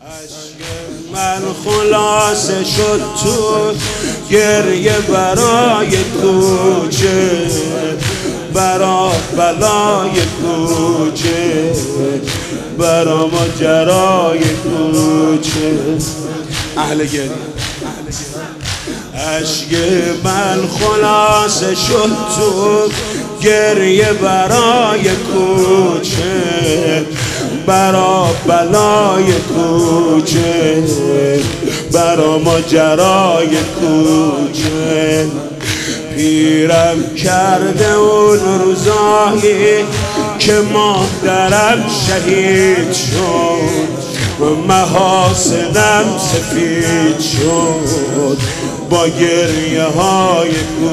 عشق من خلاصه شد تو گریه برای کوچه، برا بلای کوچه، برا ماجرای کوچه. اهل گریه عشق من خلاصه شد تو گریه برای کوچه، برا بلای کوچه، برا ماجرای کوچه. پیرم کرده اون روزایی که مادرم شهید شد، محاسنم سفید شد با گریه های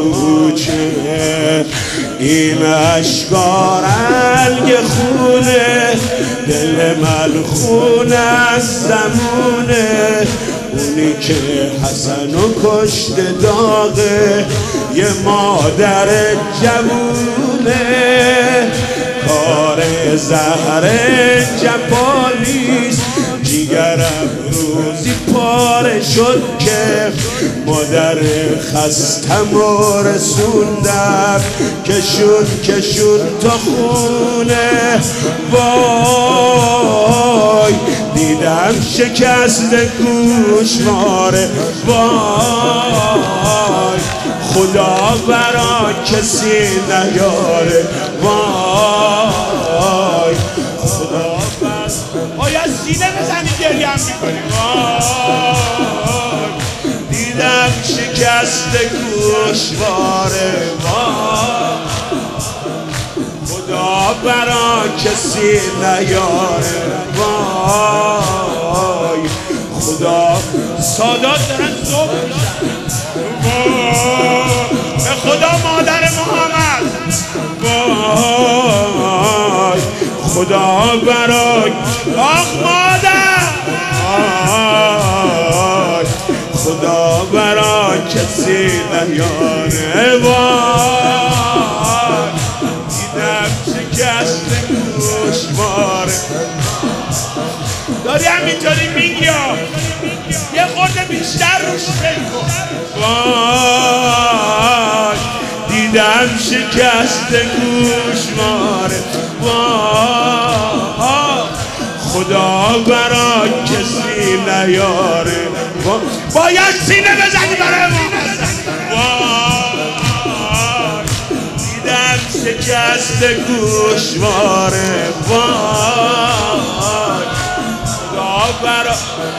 کوچه. این اشکا رنگ خونه دل ملخون از زمونه، اونی که حسنو کشت داغه یه مادر جوونه. کار زهر جفانیست، جیگرم روزی پاره شد که مادر خستم و رسوندم کشون تا خونه. وای دیدم شکست گوشواره، وای خدا برا کسی نیاره، وای خدا برا آیا سینه بزنی گریه هم میکنی. وای دیدم شکست گوشواره، وای خدا برا کسی نیاره، وای خدا. سادات دارن صبح به خدا مادر محمد، وای خدا برای آخ مادر، وای خدا برا کسی نیاره، وای دیدم شکست گوشواره. داری همینطوری میگی یه خورده بیشتر روش فکر کن. وای دیدم شکست گوشواره، وای خدا برا کسی نیاره، باید سینه بزنی برای ما. وای دیدم شکست گوشواره، وای خدا برا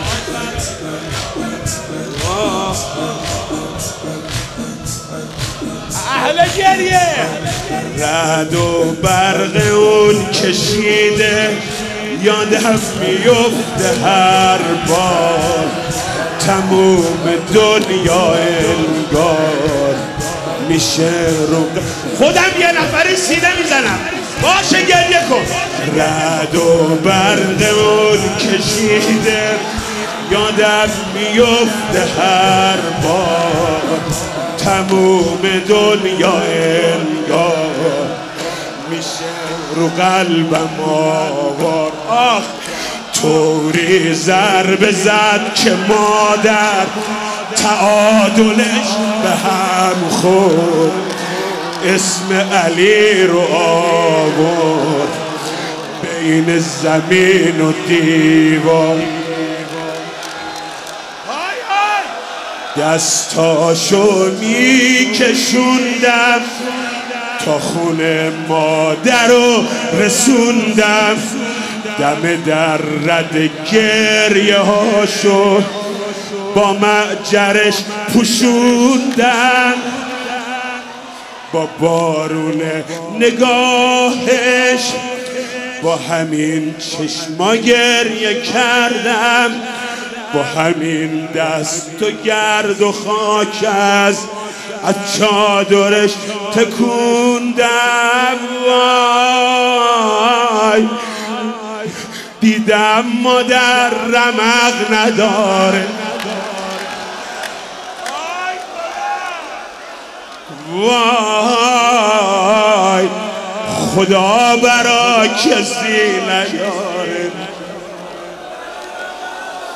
اهل گریه. رعد و برق اون کشیده یادم میفته هر بار، تموم دنیا انگار میشه رو خودم یه نفری سینه میزنم. باشه گریه کن. رعد و برق اون کشیده یادم میفته هر بار، تموم دنیا انگار میشه رو قلبم آوار. آخ طوری ضربه زد که مادر تعادلش به هم خورد، اسم علی رو آورد بین زمین و دیوار. دستاشو میکشوندم تا خونه مادر رو رسوندم، دم در رد گریه هاشو با معجرش پوشوندم، با بارون نگاهش با همین چشما گریه کردم، با همین دست و گرد و خاک از چادرش تکوندم. وای دیدم مادر رمق نداره، وای خدا برا کسی نیاره.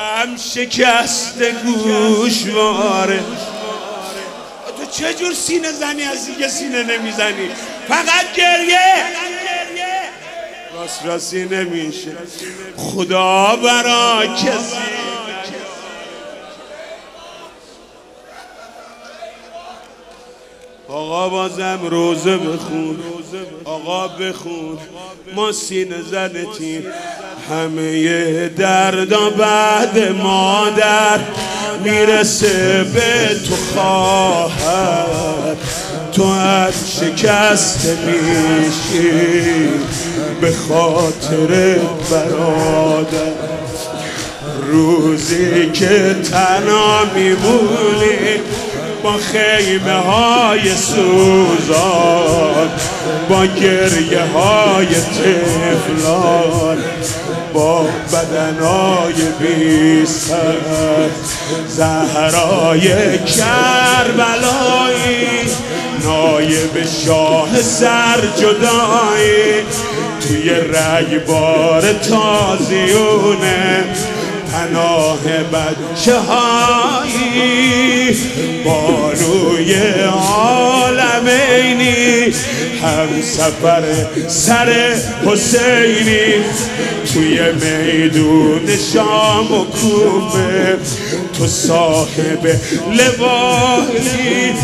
هم شکست گوشواره. تو چه جور سینه زنی هستی که سینه نمیزنی؟ فقط گریه. راست نمیشه. خدا برا کسی آقا بازم روزه بخون، آقا بخون، ما سینه زدتیم همه دردا بعد مادر میرسه به تو خواهر. تو هم شکست میشی به خاطر برادر. روزی که تنها میمونی با خیمه های سوزان، با گریه های طفلان، با بدنهای بی سر، زهرای کربلایی نایب شاه سر جدایی توی رگبار تازیونه پناه بچه هایی بانوی عالمینی هم سفر سر حسینی توی میدون شام و کوفه تو صاحب لواحی.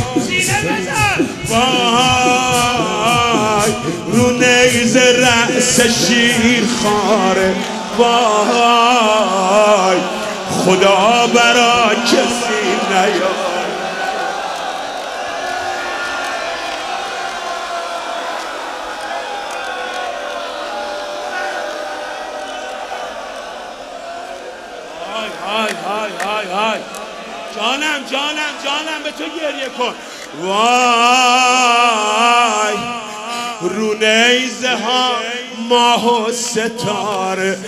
وای رو نیز رأس شیر خاره. وای خدا برا کسی نیار. های جانم به تو گریه کن. وای رو نیزه ها ماه و ستاره.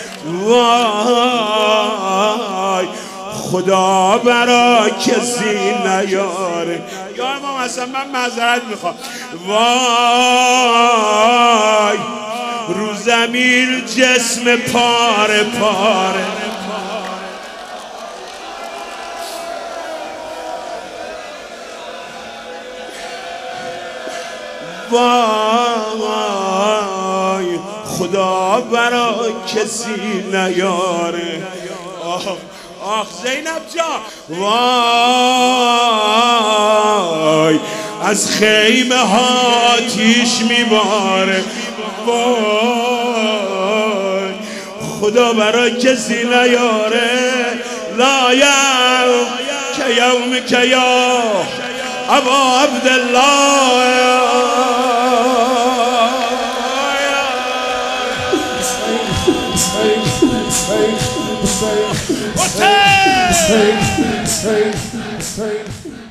وای خدا برا کسی نیاره. یا امام حسن من معذرت میخوام. وای رو زمین جسم پاره پاره. وای خدا برا کسی نیاره. آخ زینب جان. وای از خیمه ها آتیش میباره. وای خدا برا کسی نیاره. لا یوم که یوم که یا ابا عبدالله. حسین